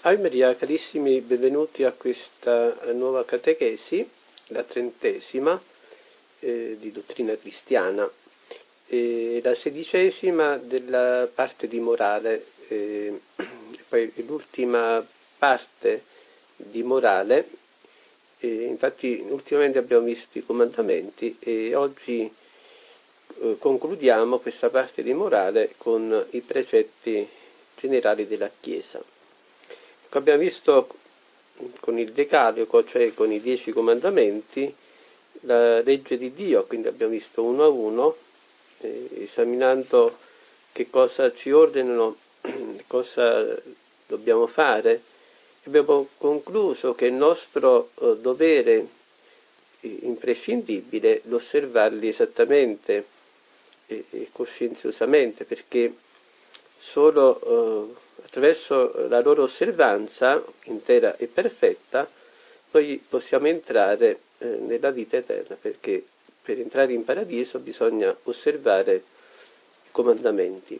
Ave Maria, carissimi, benvenuti a questa nuova catechesi, la 30ª di dottrina cristiana, la 16ª della parte di morale, poi l'ultima parte di morale. Infatti ultimamente abbiamo visto i comandamenti e oggi concludiamo questa parte di morale con i precetti generali della Chiesa. Abbiamo visto con il Decalogo, cioè con i 10 comandamenti, la legge di Dio, quindi abbiamo visto uno a uno, esaminando che cosa ci ordinano, cosa dobbiamo fare. Abbiamo concluso che è il nostro dovere imprescindibile l'osservarli esattamente e coscienziosamente, perché solo attraverso la loro osservanza intera e perfetta noi possiamo entrare nella vita eterna, perché per entrare in paradiso bisogna osservare i comandamenti.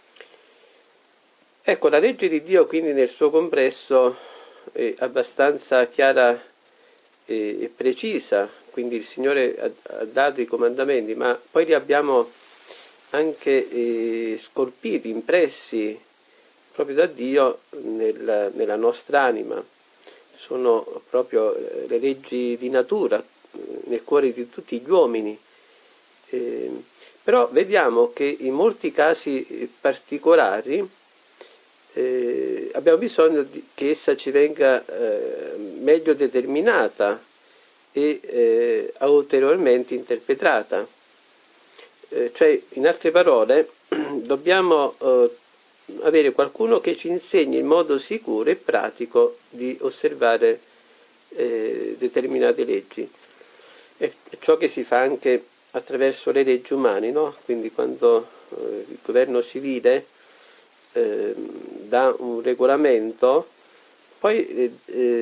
Ecco, la legge di Dio quindi nel suo complesso è abbastanza chiara e precisa, quindi il Signore ha dato i comandamenti, ma poi li abbiamo anche scolpiti, impressi proprio da Dio nella nostra anima. Sono proprio le leggi di natura nel cuore di tutti gli uomini. Però vediamo che in molti casi particolari abbiamo bisogno che essa ci venga meglio determinata e ulteriormente interpretata. Cioè, in altre parole, dobbiamo avere qualcuno che ci insegni in modo sicuro e pratico di osservare determinate leggi. E ciò che si fa anche attraverso le leggi umane, no? Quindi quando il governo civile dà un regolamento, poi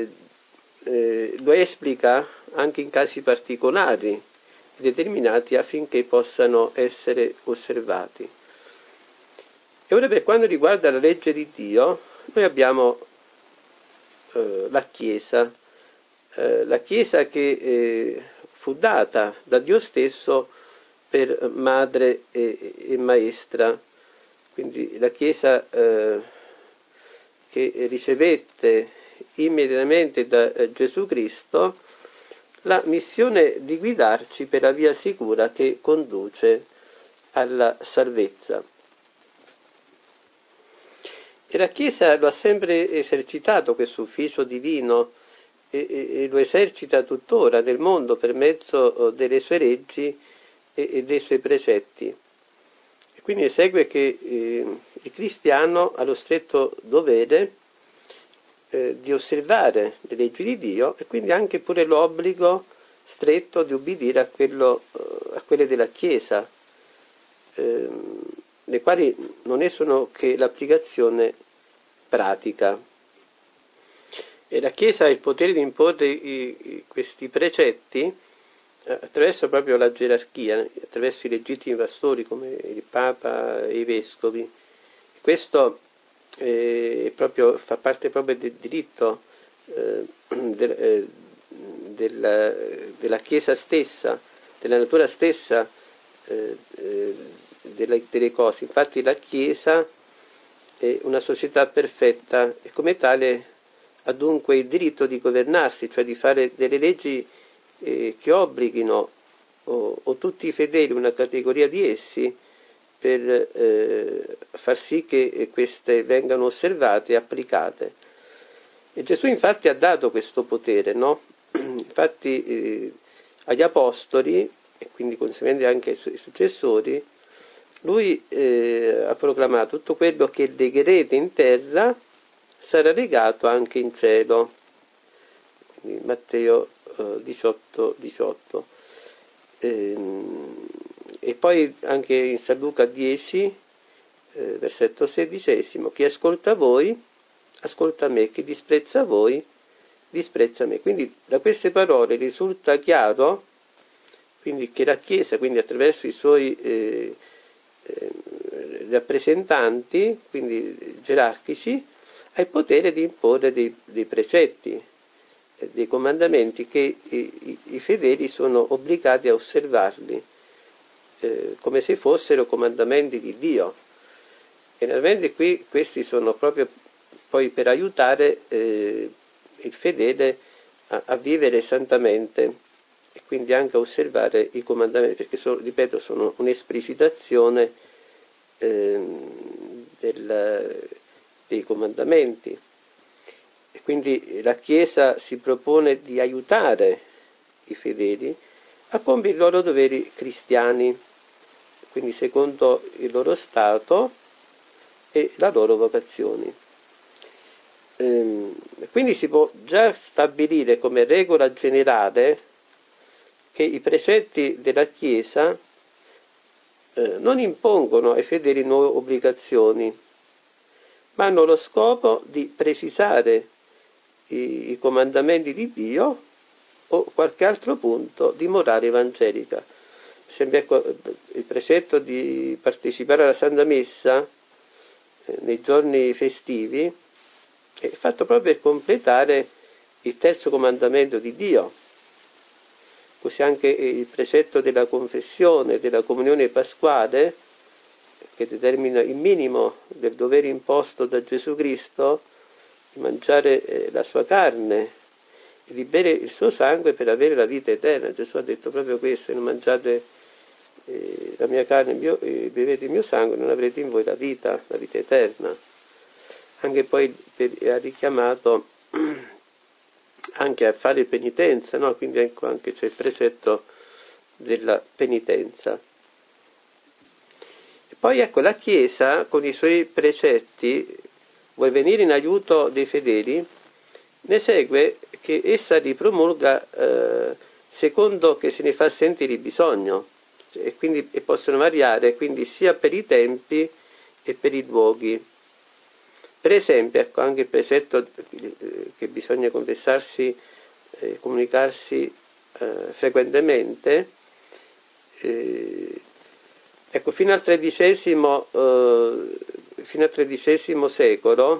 lo esplica anche in casi particolari determinati affinché possano essere osservati. E ora, per quanto riguarda la legge di Dio, noi abbiamo la Chiesa che fu data da Dio stesso per madre e maestra, quindi la Chiesa che ricevette immediatamente da Gesù Cristo la missione di guidarci per la via sicura che conduce alla salvezza. E la Chiesa lo ha sempre esercitato questo ufficio divino e lo esercita tuttora nel mondo per mezzo delle sue leggi e dei suoi precetti. E quindi segue che il cristiano ha lo stretto dovere di osservare le leggi di Dio e quindi anche pure l'obbligo stretto di ubbidire a quelle della Chiesa, le quali non ne sono che l'applicazione pratica. E la Chiesa ha il potere di imporre questi precetti attraverso proprio la gerarchia, attraverso i legittimi pastori come il Papa e i Vescovi. Questo fa parte proprio del diritto della Chiesa stessa, della natura stessa delle cose. Infatti la Chiesa è una società perfetta e come tale ha dunque il diritto di governarsi, cioè di fare delle leggi che obblighino o tutti i fedeli, una categoria di essi, per far sì che queste vengano osservate e applicate. E Gesù infatti ha dato questo potere, no? Infatti agli apostoli, e quindi conseguentemente anche ai suoi successori, lui ha proclamato: tutto quello che legherete in terra sarà legato anche in cielo. Quindi Matteo 18. E poi anche in San Luca 10, versetto 16: chi ascolta voi, ascolta me, chi disprezza voi, disprezza me. Quindi da queste parole risulta chiaro quindi che la Chiesa, quindi attraverso i suoi rappresentanti, quindi gerarchici, ha il potere di imporre dei precetti, dei comandamenti che i fedeli sono obbligati a osservarli, come se fossero comandamenti di Dio. E naturalmente qui questi sono proprio poi per aiutare il fedele a vivere santamente e quindi anche a osservare i comandamenti, perché sono, ripeto, sono un'esplicitazione dei comandamenti. E quindi la Chiesa si propone di aiutare i fedeli a compiere i loro doveri cristiani, quindi secondo il loro stato e la loro vocazione. Quindi si può già stabilire come regola generale che i precetti della Chiesa non impongono ai fedeli nuove obbligazioni, ma hanno lo scopo di precisare i comandamenti di Dio o qualche altro punto di morale evangelica. Per esempio, ecco, il precetto di partecipare alla Santa Messa nei giorni festivi è fatto proprio per completare il terzo comandamento di Dio. Così anche il precetto della confessione, della comunione pasquale, che determina il minimo del dovere imposto da Gesù Cristo, di mangiare la sua carne e di bere il suo sangue per avere la vita eterna. Gesù ha detto proprio questo: non mangiate la mia carne e bevete il mio sangue, non avrete in voi la vita eterna. Anche poi ha richiamato anche a fare penitenza, no? Quindi ecco, anche c'è il precetto della penitenza. E poi ecco, la Chiesa con i suoi precetti vuole venire in aiuto dei fedeli, ne segue che essa li promulga secondo che se ne fa sentire il bisogno, e quindi possono variare quindi sia per i tempi e per i luoghi. Per esempio, ecco, anche il precetto che bisogna confessarsi, comunicarsi frequentemente, ecco, fino al XIII secolo,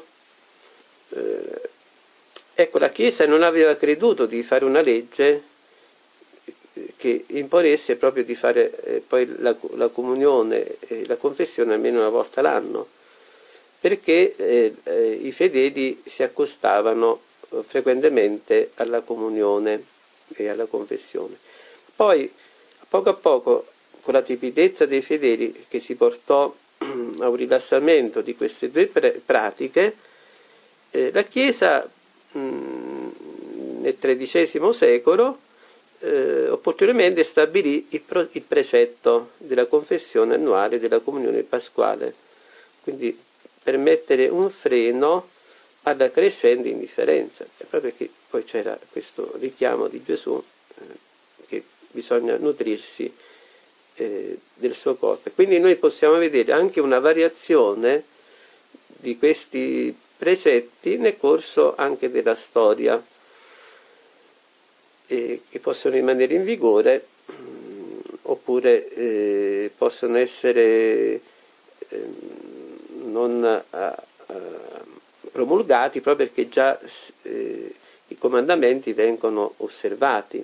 ecco, la Chiesa non aveva creduto di fare una legge che imponesse proprio di fare poi la comunione e la confessione almeno una volta l'anno, perché i fedeli si accostavano frequentemente alla comunione e alla confessione. Poi, a poco, con la tipidezza dei fedeli che si portò a un rilassamento di queste due pratiche, la Chiesa nel XIII secolo opportunamente stabilì il precetto della confessione annuale, della comunione pasquale, quindi per mettere un freno alla crescente indifferenza, proprio perché poi c'era questo richiamo di Gesù che bisogna nutrirsi del suo corpo. Quindi noi possiamo vedere anche una variazione di questi precetti nel corso anche della storia, che possono rimanere in vigore oppure possono essere non promulgati proprio perché già i comandamenti vengono osservati.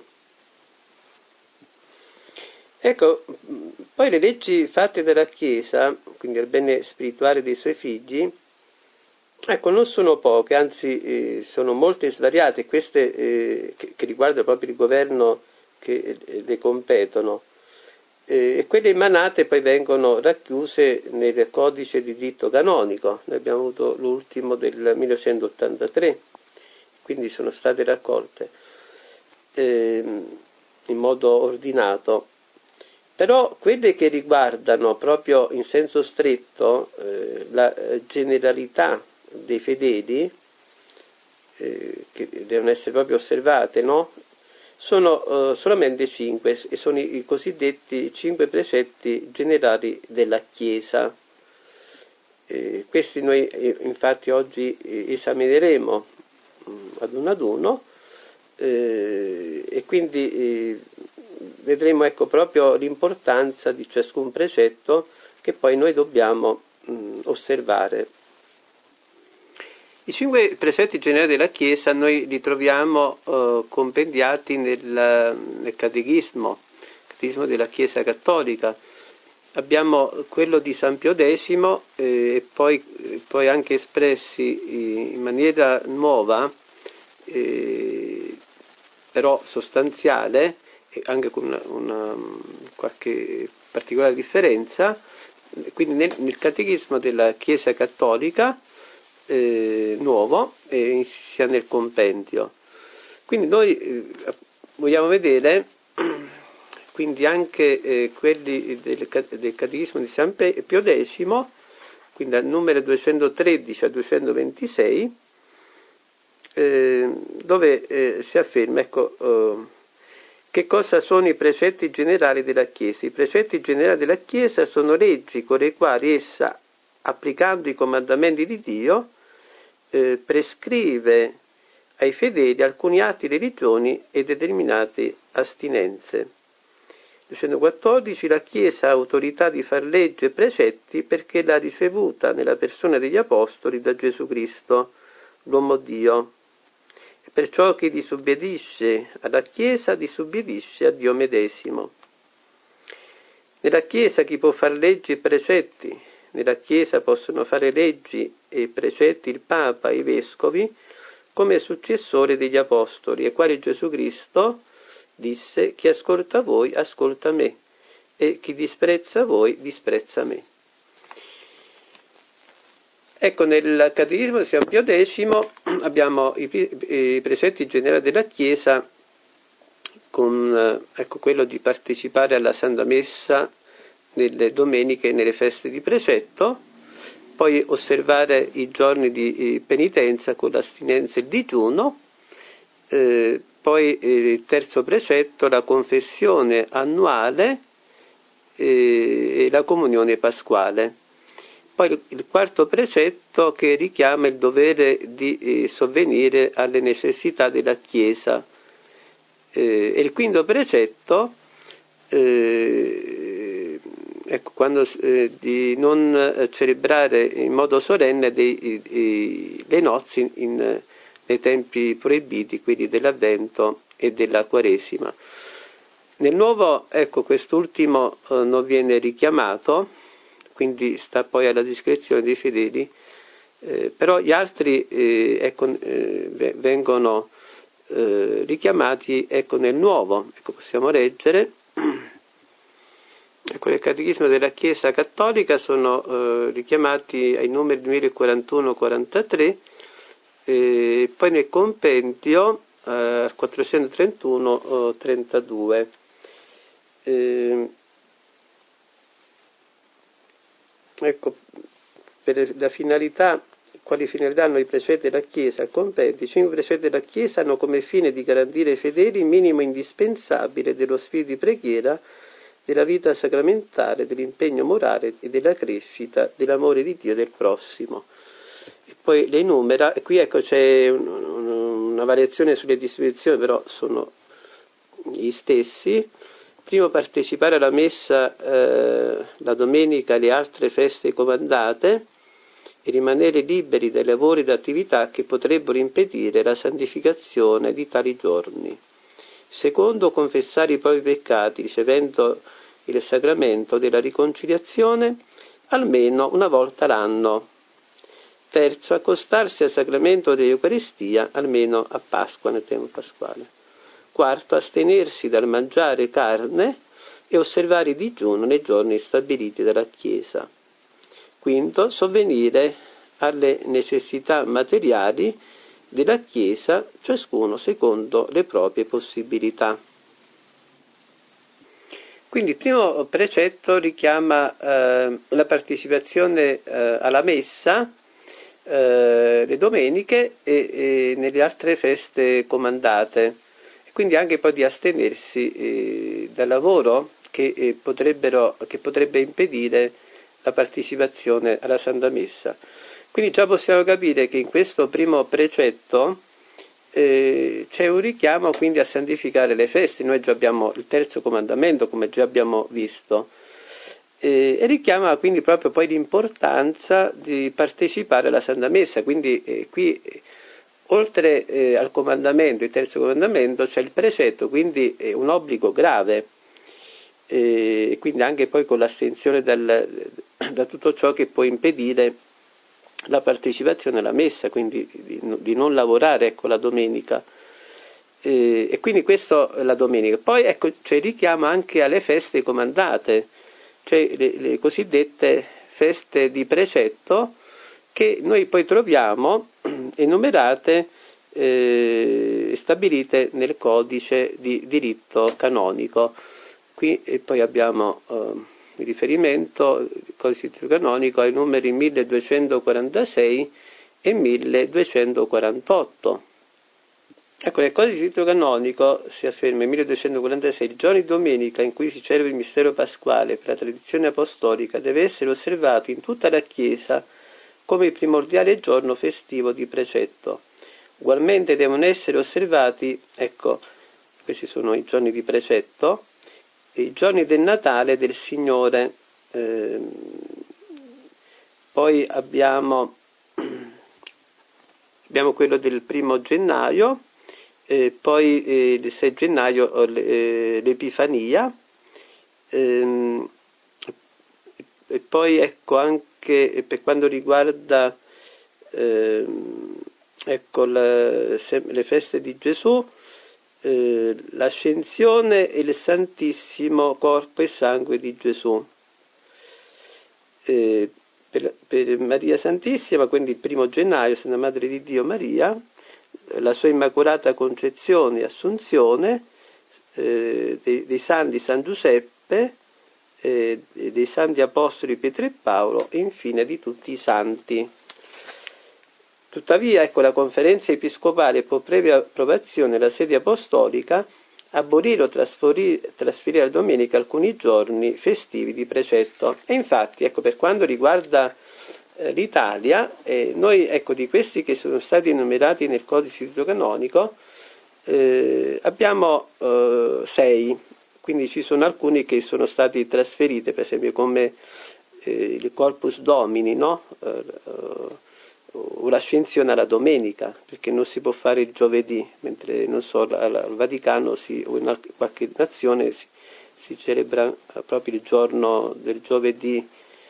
Ecco, poi le leggi fatte dalla Chiesa, quindi il bene spirituale dei suoi figli, ecco, non sono poche, anzi sono molte e svariate, queste che riguardano proprio il governo che le competono, e quelle emanate poi vengono racchiuse nel codice di diritto canonico. Noi abbiamo avuto l'ultimo del 1983, quindi sono state raccolte in modo ordinato. Però quelle che riguardano proprio in senso stretto la generalità dei fedeli, che devono essere proprio osservate, no? Sono solamente 5, e sono i cosiddetti 5 precetti generali della Chiesa. Questi noi infatti oggi esamineremo ad uno, e quindi vedremo, ecco, proprio l'importanza di ciascun precetto che poi noi dobbiamo osservare. I 5 precetti generali della Chiesa noi li troviamo compendiati nel catechismo della Chiesa Cattolica. Abbiamo quello di San Pio X e poi anche espressi in maniera nuova, però sostanziale, e anche con una qualche particolare differenza, quindi nel catechismo della Chiesa Cattolica nuovo, sia nel compendio. Quindi noi vogliamo vedere quindi anche quelli del catechismo di San Pio X, quindi dal numero 213 a 226, dove si afferma, ecco, che cosa sono i precetti generali della Chiesa. I precetti generali della Chiesa sono leggi con le quali essa, applicando i comandamenti di Dio, prescrive ai fedeli alcuni atti di religione e determinate astinenze. 214. La Chiesa ha autorità di far legge e precetti perché l'ha ricevuta nella persona degli Apostoli da Gesù Cristo, l'uomo Dio. E perciò chi disubbidisce alla Chiesa disubbidisce a Dio medesimo. Nella Chiesa chi può far leggi e precetti? Nella Chiesa possono fare leggi e precetti il Papa e i Vescovi come successore degli Apostoli, ai quali Gesù Cristo disse: chi ascolta voi ascolta me, e chi disprezza voi disprezza me. Ecco, nel catechismo di San Pio X abbiamo i precetti generali della Chiesa, con quello di partecipare alla Santa Messa nelle domeniche e nelle feste di precetto, poi osservare i giorni di penitenza con l'astinenza e il digiuno, poi il terzo precetto, la confessione annuale e la comunione pasquale. Poi il quarto precetto che richiama il dovere di sovvenire alle necessità della Chiesa. E il quinto precetto, di non celebrare in modo solenne le nozze nei tempi proibiti, quelli dell'Avvento e della Quaresima. Nel Nuovo, quest'ultimo non viene richiamato, quindi sta poi alla discrezione dei fedeli, però gli altri vengono richiamati nel Nuovo. Possiamo leggere. Nel Catechismo della Chiesa Cattolica sono richiamati ai numeri 1041-43, poi nel compendio 431-32. Per la finalità, quali finalità hanno i precetti della Chiesa al compendio? I 5 precetti della Chiesa hanno come fine di garantire ai fedeli il minimo indispensabile dello spirito di preghiera, della vita sacramentale, dell'impegno morale e della crescita dell'amore di Dio e del prossimo. E poi le enumera, e qui c'è una variazione sulle disposizioni, però sono gli stessi. Primo, partecipare alla messa la domenica e le altre feste comandate e rimanere liberi dai lavori e attività che potrebbero impedire la santificazione di tali giorni. Secondo, confessare i propri peccati ricevendo il sacramento della riconciliazione almeno una volta l'anno. Terzo, accostarsi al sacramento dell'Eucaristia almeno a Pasqua, nel tempo pasquale. Quarto, astenersi dal mangiare carne e osservare il digiuno nei giorni stabiliti dalla Chiesa. Quinto, sovvenire alle necessità materiali della Chiesa, ciascuno secondo le proprie possibilità. Quindi il primo precetto richiama la partecipazione alla messa le domeniche e nelle altre feste comandate, e quindi anche poi di astenersi dal lavoro che potrebbe impedire la partecipazione alla Santa Messa. Quindi già possiamo capire che in questo primo precetto c'è un richiamo quindi a santificare le feste. Noi già abbiamo il terzo comandamento, come già abbiamo visto, e richiama quindi proprio poi l'importanza di partecipare alla Santa Messa. Quindi qui oltre al comandamento, il terzo comandamento, c'è il precetto, quindi è un obbligo grave, e quindi anche poi con l'astensione da tutto ciò che può impedire la partecipazione alla messa, quindi di non lavorare, ecco, la domenica. E quindi questo la domenica. Poi ecco, c'è richiamo anche alle feste comandate, cioè le cosiddette feste di precetto, che noi poi troviamo enumerate e stabilite nel codice di diritto canonico. Qui e poi abbiamo il riferimento, il codice di diritto canonico, ai numeri 1246 e 1248. Ecco, nel codice di diritto canonico si afferma in 1246: i giorni di domenica in cui si celebra il mistero pasquale per la tradizione apostolica deve essere osservato in tutta la Chiesa come il primordiale giorno festivo di precetto. Ugualmente devono essere osservati, ecco, questi sono i giorni di precetto, i giorni del Natale del Signore. Poi abbiamo quello del 1° gennaio, poi il 6 gennaio l'Epifania, e poi ecco anche per quanto riguarda ecco le feste di Gesù, l'ascensione e il Santissimo Corpo e Sangue di Gesù. Per Maria Santissima, quindi il 1° gennaio, Santa Madre di Dio Maria, la sua Immacolata Concezione e Assunzione, dei Santi San Giuseppe, dei Santi Apostoli Pietro e Paolo, e infine di tutti i Santi. Tuttavia, ecco, la Conferenza Episcopale può, previa approvazione della sede apostolica, abolire o trasferire alla domenica alcuni giorni festivi di precetto. E infatti, ecco, per quanto riguarda l'Italia, noi, ecco, di questi che sono stati enumerati nel codice di diritto canonico, abbiamo 6, quindi ci sono alcuni che sono stati trasferiti, per esempio come il Corpus Domini, no? O l'ascensione alla domenica, perché non si può fare il giovedì, mentre non so, al Vaticano o in qualche nazione si celebra proprio il giorno del giovedì,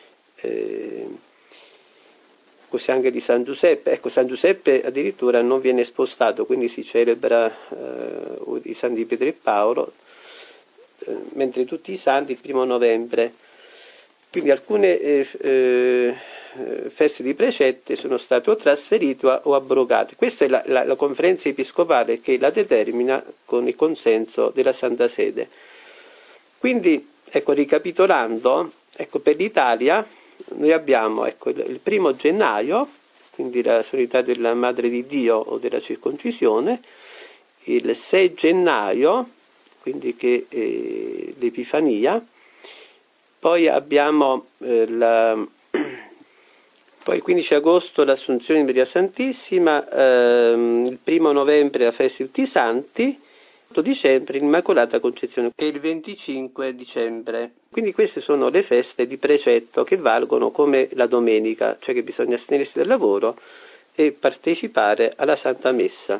così anche di San Giuseppe. Ecco, San Giuseppe addirittura non viene spostato, quindi si celebra i Santi Pietro e Paolo, mentre tutti i Santi il 1° novembre. Quindi alcune feste di precette sono state o trasferite o abrogate. Questa è la Conferenza Episcopale che la determina con il consenso della Santa Sede. Quindi, ecco, ricapitolando, ecco, per l'Italia noi abbiamo, ecco, il 1° gennaio, quindi la solennità della Madre di Dio o della circoncisione, il 6 gennaio, quindi che è l'Epifania, poi abbiamo poi il 15 agosto l'Assunzione di Maria Santissima, il 1° novembre la festa di tutti i Santi, il 8 dicembre l'Immacolata Concezione e il 25 dicembre. Quindi queste sono le feste di precetto che valgono come la domenica, cioè che bisogna astenersi dal lavoro e partecipare alla Santa Messa.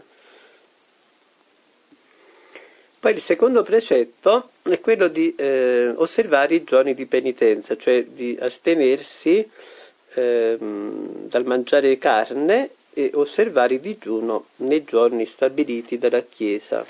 Poi il secondo precetto è quello di osservare i giorni di penitenza, cioè di astenersi dal mangiare carne e osservare il digiuno nei giorni stabiliti dalla Chiesa.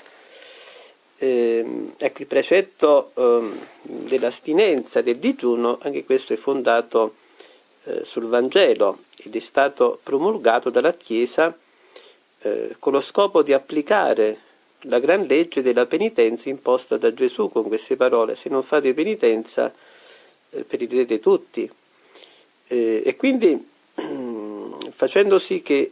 Ecco, il precetto dell'astinenza del digiuno, anche questo è fondato sul Vangelo ed è stato promulgato dalla Chiesa con lo scopo di applicare la gran legge della penitenza imposta da Gesù con queste parole: se non fate penitenza perirete tutti. E quindi facendo sì che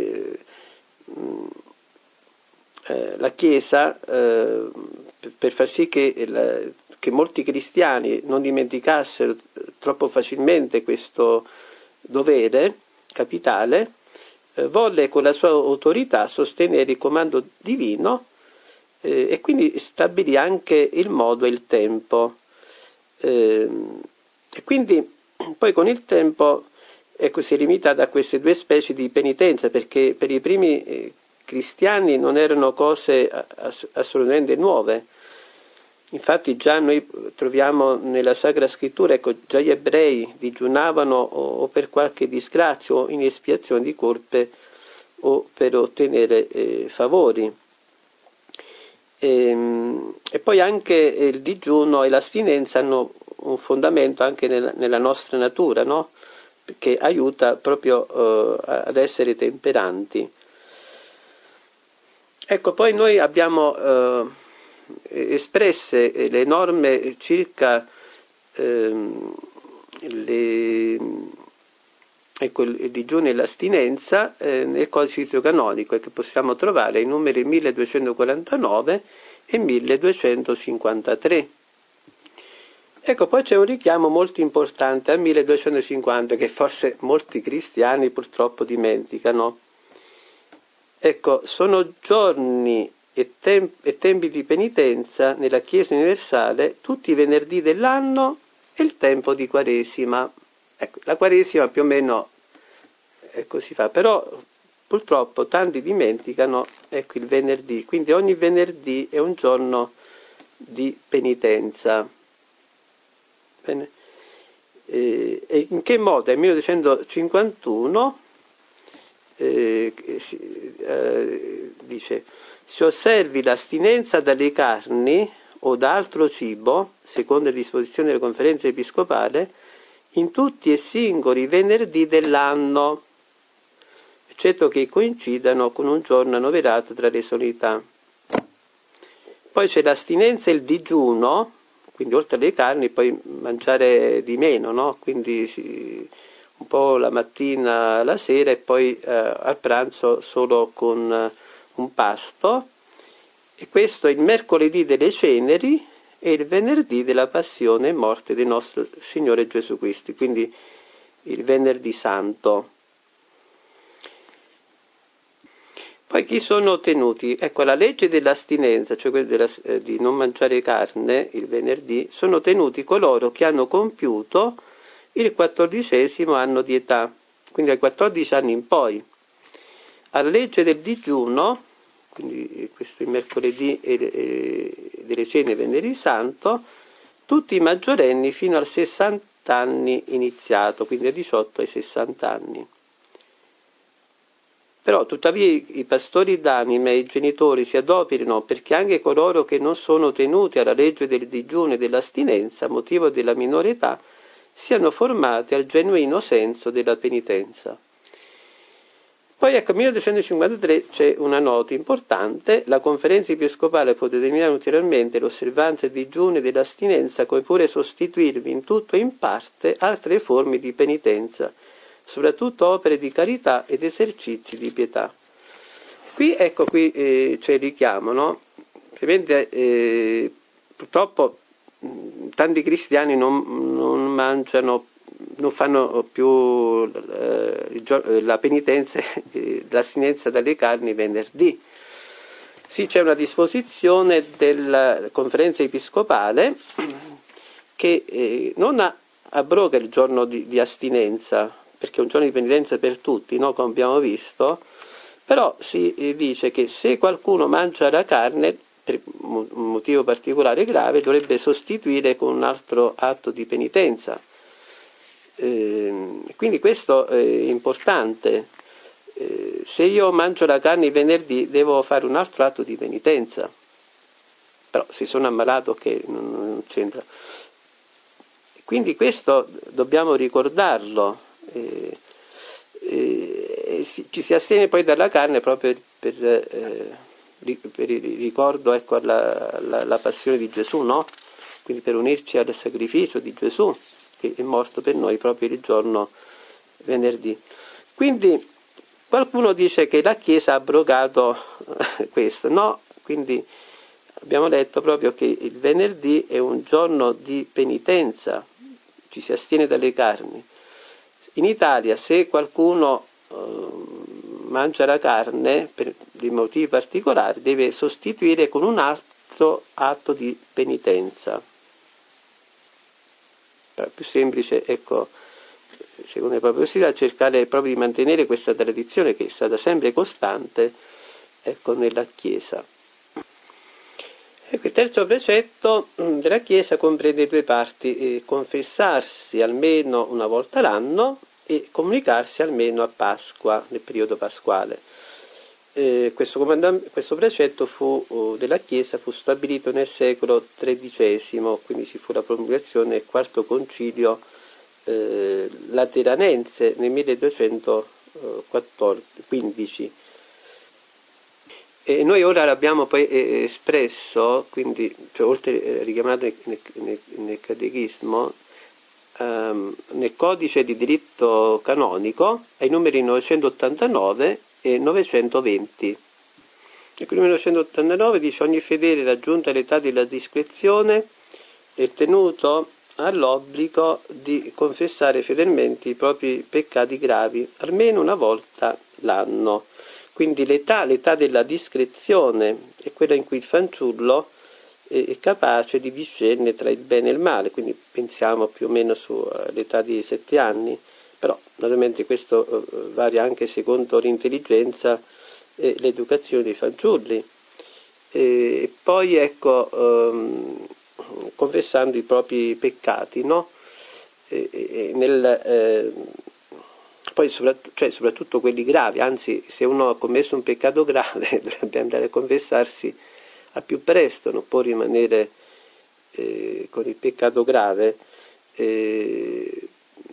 la Chiesa, per far sì che molti cristiani non dimenticassero troppo facilmente questo dovere capitale, volle con la sua autorità sostenere il comando divino e quindi stabilì anche il modo e il tempo. E quindi poi con il tempo si è limitata a queste due specie di penitenza, perché per i primi cristiani non erano cose assolutamente nuove. Infatti già noi troviamo nella Sacra Scrittura, già gli ebrei digiunavano o per qualche disgrazia o in espiazione di colpe o per ottenere favori. E poi anche il digiuno e l'astinenza hanno un fondamento anche nella nostra natura, no? Che aiuta proprio ad essere temperanti. Ecco, poi noi abbiamo espresse le norme circa il digiuno e l'astinenza nel Codice Canonico, che possiamo trovare ai numeri 1249 e 1253. Ecco, poi c'è un richiamo molto importante al 1250 che forse molti cristiani purtroppo dimenticano. Ecco, sono giorni e tempi di penitenza nella Chiesa universale tutti i venerdì dell'anno e il tempo di Quaresima. Ecco, la Quaresima più o meno si fa, però purtroppo tanti dimenticano il venerdì, quindi ogni venerdì è un giorno di penitenza. Bene. E in che modo? Nel 1251 dice: si osservi l'astinenza dalle carni o da altro cibo, secondo le disposizioni della Conferenza Episcopale, in tutti e singoli venerdì dell'anno, eccetto che coincidano con un giorno annoverato tra le solità. Poi c'è l'astinenza e il digiuno, quindi oltre alle carni poi mangiare di meno, no? Quindi un po' la mattina, la sera e poi al pranzo solo con un pasto. E questo è il mercoledì delle ceneri e il venerdì della passione e morte del nostro Signore Gesù Cristo, quindi il venerdì santo. Poi chi sono tenuti? Ecco, la legge dell'astinenza, cioè quella di non mangiare carne il venerdì, sono tenuti coloro che hanno compiuto il 14° anno di età, quindi ai 14 anni in poi. Alla legge del digiuno, quindi questo è il mercoledì delle cene venerdì santo, tutti i maggiorenni fino a 60 anni iniziato, quindi a 18 ai 60 anni. Però tuttavia i pastori d'anime e i genitori si adoperino perché anche coloro che non sono tenuti alla legge del digiuno e dell'astinenza, a motivo della minore età, siano formati al genuino senso della penitenza. Poi ecco, nel 1253 c'è una nota importante: la Conferenza Episcopale può determinare ulteriormente l'osservanza del digiuno e dell'astinenza, come pure sostituirvi in tutto e in parte altre forme di penitenza, soprattutto opere di carità ed esercizi di pietà. Qui c'è il richiamo, no? Ovviamente purtroppo tanti cristiani non mangiano, non fanno più la penitenza, l'astinenza dalle carni venerdì. Sì, c'è una disposizione della Conferenza Episcopale che non abroga il giorno di astinenza, perché è un giorno di penitenza per tutti, no? Come abbiamo visto, però si dice che se qualcuno mangia la carne per un motivo particolare grave dovrebbe sostituire con un altro atto di penitenza. Quindi questo è importante. Se io mangio la carne il venerdì devo fare un altro atto di penitenza, però se sono ammalato che non c'entra. Quindi questo dobbiamo ricordarlo. Ci si astiene poi dalla carne proprio per il ricordo alla passione di Gesù, no? Quindi per unirci al sacrificio di Gesù che è morto per noi proprio il giorno venerdì. Quindi qualcuno dice che la Chiesa ha abrogato questo, no? Quindi abbiamo letto proprio che il venerdì è un giorno di penitenza, ci si astiene dalle carni. In Italia se qualcuno mangia la carne per dei motivi particolari deve sostituire con un altro atto di penitenza. più semplice, ecco, secondo le proprie possibilità, cercare proprio di mantenere questa tradizione che è stata sempre costante, ecco, nella Chiesa. Ecco, il terzo precetto della Chiesa comprende due parti: confessarsi almeno una volta l'anno e comunicarsi almeno a Pasqua, nel periodo pasquale. Questo precetto della Chiesa fu stabilito nel secolo XIII, quindi ci fu la promulgazione del quarto concilio lateranense nel 1215. E noi ora l'abbiamo poi espresso, quindi, cioè, oltre richiamato nel catechismo, nel codice di diritto canonico, ai numeri 989 e 920. Ecco, il numero 989 dice: ogni fedele raggiunta l'età della discrezione è tenuto all'obbligo di confessare fedelmente i propri peccati gravi almeno una volta l'anno. Quindi l'età della discrezione è quella in cui il fanciullo è capace di discernere tra il bene e il male, quindi pensiamo più o meno sull'età di 7 anni, però naturalmente questo varia anche secondo l'intelligenza e l'educazione dei fanciulli. E poi, ecco, confessando i propri peccati, no? Poi soprattutto quelli gravi, anzi, se uno ha commesso un peccato grave dovrebbe andare a confessarsi al più presto, non può rimanere con il peccato grave. E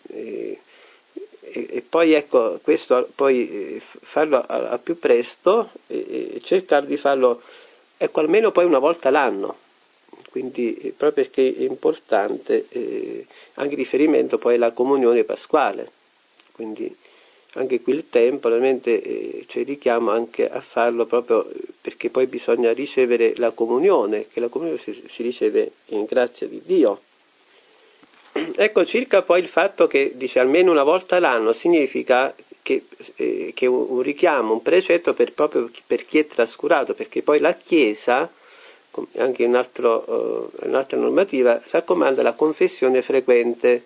poi, ecco, questo poi farlo al più presto e cercare di farlo, ecco, almeno poi una volta l'anno. Quindi proprio perché è importante anche riferimento poi alla comunione pasquale. Quindi anche qui il tempo ovviamente c'è richiamo anche a farlo proprio perché poi bisogna ricevere la comunione, che la comunione si riceve in grazia di Dio. Ecco, circa poi il fatto che dice almeno una volta l'anno significa che un richiamo, un precetto proprio per chi è trascurato, perché poi la Chiesa, anche in un'altra normativa, raccomanda la confessione frequente,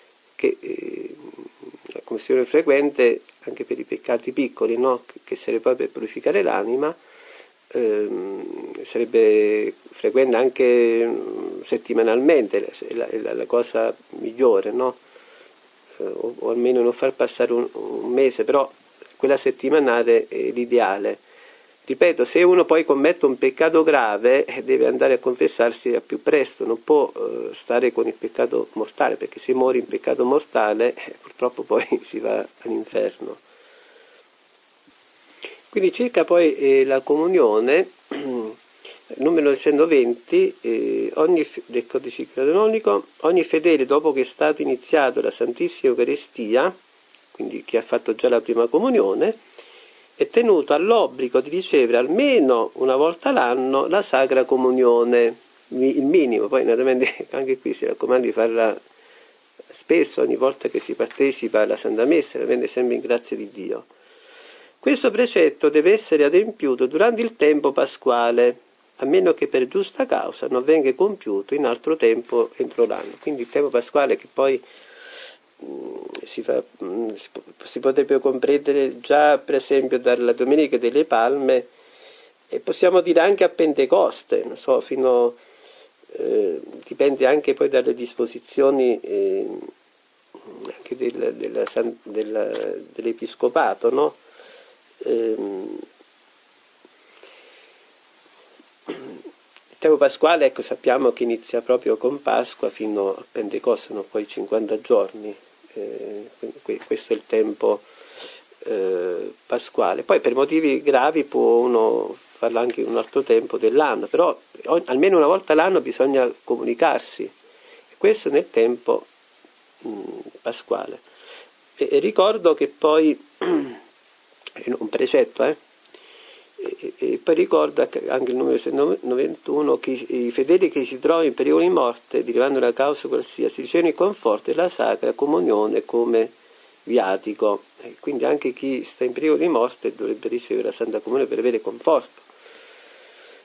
la confessione frequente anche per i peccati piccoli, no? Che sarebbe poi per purificare l'anima, sarebbe frequente anche settimanalmente, è la cosa migliore, no? O almeno non far passare un mese, però quella settimanale è l'ideale. Ripeto, se uno poi commette un peccato grave deve andare a confessarsi al più presto, non può stare con il peccato mortale, perché se muore in peccato mortale purtroppo poi si va all'inferno. Quindi circa poi la comunione, numero 120 del codice canonico, ogni fedele dopo che è stato iniziato la Santissima Eucaristia, quindi chi ha fatto già la prima comunione, è tenuto all'obbligo di ricevere almeno una volta l'anno la Sacra Comunione, il minimo. Poi naturalmente anche qui si raccomanda di farla spesso, ogni volta che si partecipa alla Santa Messa, naturalmente sempre in grazia di Dio. Questo precetto deve essere adempiuto durante il tempo pasquale, a meno che per giusta causa non venga compiuto in altro tempo entro l'anno. Quindi il tempo pasquale che poi si potrebbe comprendere già per esempio dalla Domenica delle Palme e possiamo dire anche a Pentecoste, non so, dipende anche poi dalle disposizioni anche dell'Episcopato, no? Il tempo pasquale, ecco, sappiamo che inizia proprio con Pasqua fino a Pentecoste, sono poi 50 giorni. Questo è il tempo pasquale. Poi per motivi gravi può uno farlo anche in un altro tempo dell'anno, però almeno una volta l'anno bisogna comunicarsi, e questo nel tempo pasquale. E ricordo che poi un precetto, e poi ricorda anche il numero 191 che i fedeli che si trovano in pericolo di morte, derivando una causa qualsiasi, ricevono il conforto della Sacra Comunione come viatico. Quindi anche chi sta in pericolo di morte dovrebbe ricevere la Santa Comunione per avere conforto.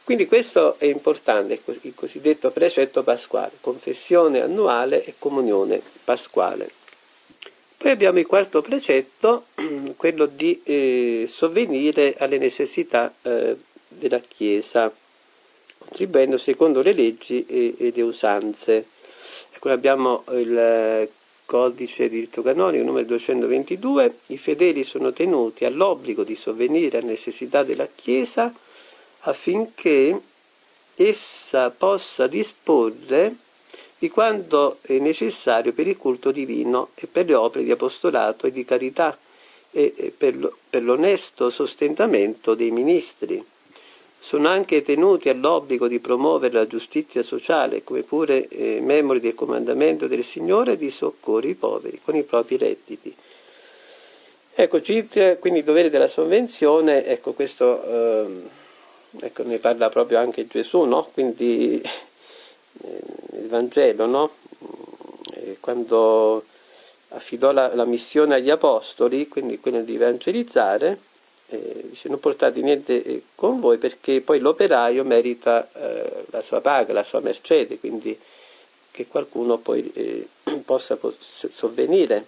Quindi questo è importante, il cosiddetto precetto pasquale, confessione annuale e comunione pasquale. Poi abbiamo il quarto precetto, quello di sovvenire alle necessità della Chiesa, contribuendo secondo le leggi e le usanze. Ecco, abbiamo il codice di diritto canonico numero 222, i fedeli sono tenuti all'obbligo di sovvenire alle necessità della Chiesa affinché essa possa disporre di quanto è necessario per il culto divino e per le opere di apostolato e di carità e per l'onesto sostentamento dei ministri. Sono anche tenuti all'obbligo di promuovere la giustizia sociale, come pure membri del comandamento del Signore, di soccorrere i poveri con i propri redditi. Ecco, quindi il dovere della sovvenzione, ecco questo ne parla proprio anche Gesù, no? Quindi il Vangelo, no? Quando affidò la missione agli apostoli, quindi quella di evangelizzare, dice: non portate niente con voi perché poi l'operaio merita la sua paga, la sua mercede, quindi che qualcuno poi possa sovvenire.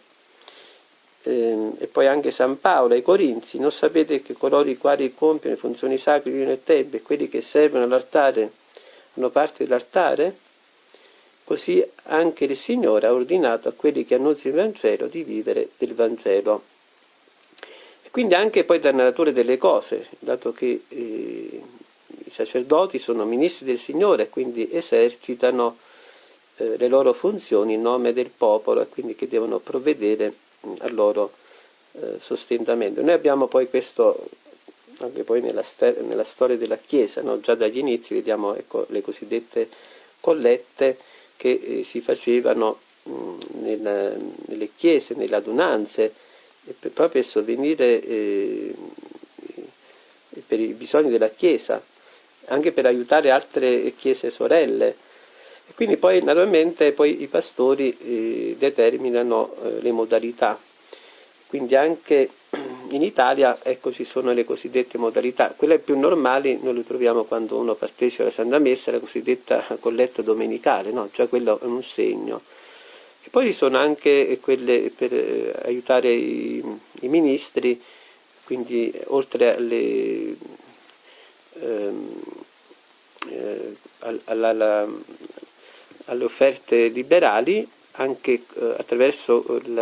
E poi anche San Paolo ai Corinzi: non sapete che coloro i quali compiono le funzioni sacre nel tempio e quelli che servono all'altare hanno parte dell'altare? Così anche il Signore ha ordinato a quelli che annunziano il Vangelo di vivere del Vangelo. E quindi anche poi dalla natura delle cose, dato che i sacerdoti sono ministri del Signore e quindi esercitano le loro funzioni in nome del popolo e quindi che devono provvedere al loro sostentamento. Noi abbiamo poi questo anche poi nella storia della Chiesa, no? Già dagli inizi vediamo, ecco, le cosiddette collette che si facevano nelle chiese, nelle adunanze, proprio per sovvenire per i bisogni della Chiesa, anche per aiutare altre chiese sorelle. E quindi poi naturalmente poi i pastori determinano le modalità. Quindi anche in Italia, ecco, ci sono le cosiddette modalità. Quelle più normali noi le troviamo quando uno partecipa alla Santa Messa, la cosiddetta colletta domenicale, no? Già quello è un segno. E poi ci sono anche quelle per aiutare i ministri, quindi oltre alle offerte liberali, anche attraverso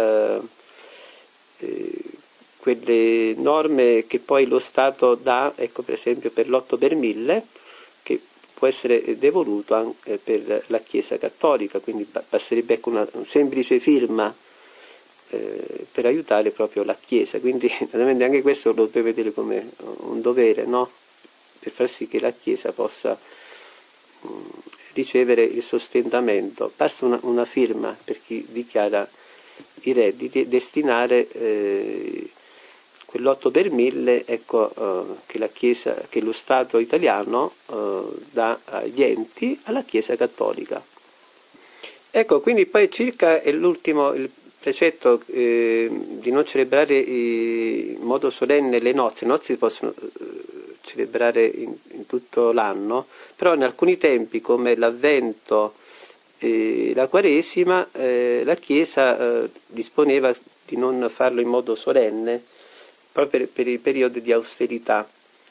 quelle norme che poi lo Stato dà, ecco, per esempio per l'8 per 1000, che può essere devoluto anche per la Chiesa Cattolica, quindi basterebbe, ecco, una semplice firma per aiutare proprio la Chiesa. Quindi naturalmente anche questo lo deve vedere come un dovere, no? Per far sì che la Chiesa possa ricevere il sostentamento. Basta una firma per chi dichiara i redditi e destinare quell'8 per 1000, ecco, che la Chiesa, che lo Stato italiano dà agli enti, alla Chiesa Cattolica. Ecco, quindi poi circa l'ultimo, il precetto di non celebrare in modo solenne le nozze. Le nozze si possono celebrare in tutto l'anno, però in alcuni tempi come l'Avvento e la Quaresima la Chiesa disponeva di non farlo in modo solenne proprio per i periodi di austerità.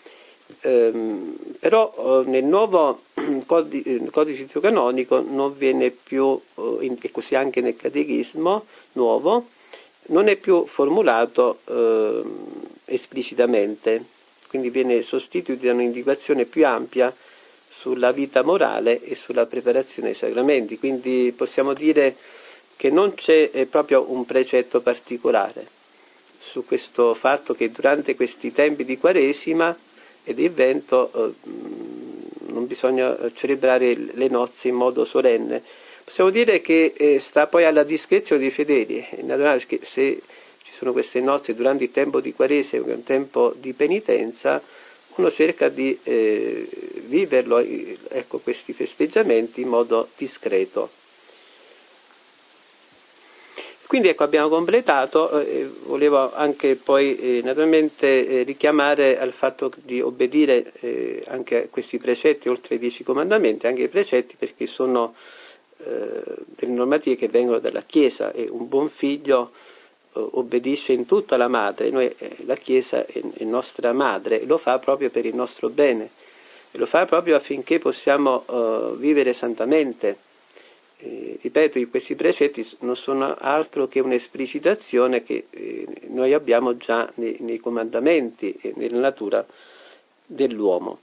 Però nel nuovo codice canonico non viene più, e così anche nel catechismo nuovo, non è più formulato esplicitamente, quindi viene sostituito da un'indicazione più ampia sulla vita morale e sulla preparazione ai sacramenti. Quindi possiamo dire che non c'è proprio un precetto particolare su questo fatto che durante questi tempi di Quaresima e di Avvento non bisogna celebrare le nozze in modo solenne. Possiamo dire che sta poi alla discrezione dei fedeli. È naturale che se ci sono queste nozze durante il tempo di Quaresima, che è un tempo di penitenza, uno cerca di viverlo, ecco, questi festeggiamenti in modo discreto. Quindi ecco, abbiamo completato, volevo anche poi naturalmente richiamare al fatto di obbedire anche a questi precetti, oltre ai 10 comandamenti, anche ai precetti, perché sono delle normative che vengono dalla Chiesa, e un buon figlio obbedisce in tutto alla madre. La Chiesa è nostra madre e lo fa proprio per il nostro bene, e lo fa proprio affinché possiamo vivere santamente. Ripeto, questi precetti non sono altro che un'esplicitazione che noi abbiamo già nei comandamenti e nella natura dell'uomo.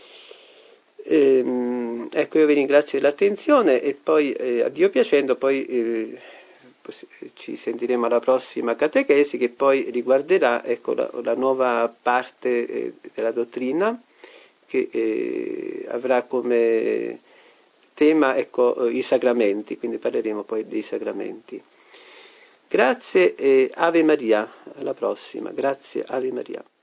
Ecco, io vi ringrazio dell'attenzione e poi, a Dio piacendo, poi ci sentiremo alla prossima catechesi, che poi riguarderà, ecco, la nuova parte della dottrina, che avrà come tema, ecco, i sacramenti, quindi parleremo poi dei sacramenti. Grazie e Ave Maria, alla prossima. Grazie, Ave Maria.